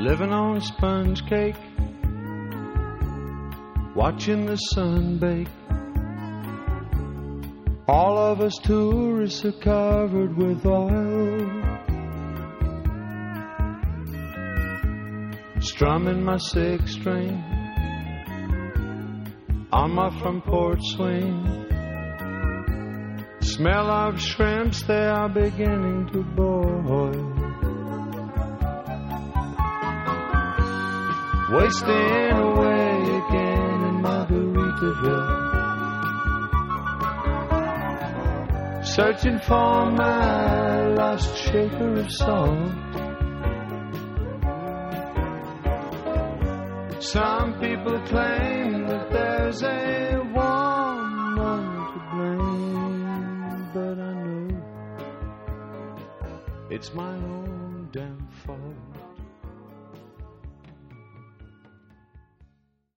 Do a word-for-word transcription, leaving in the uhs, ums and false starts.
living on sponge cake, watching the sun bake. All of us tourists are covered with oil, strumming my six string on my front porch swing. Smell of shrimps, they are beginning to boil. Wasting away again in Margaritaville, searching for my lost shaker of salt. Some people claim that there's a woman to blame, but I know it's my own damn fault.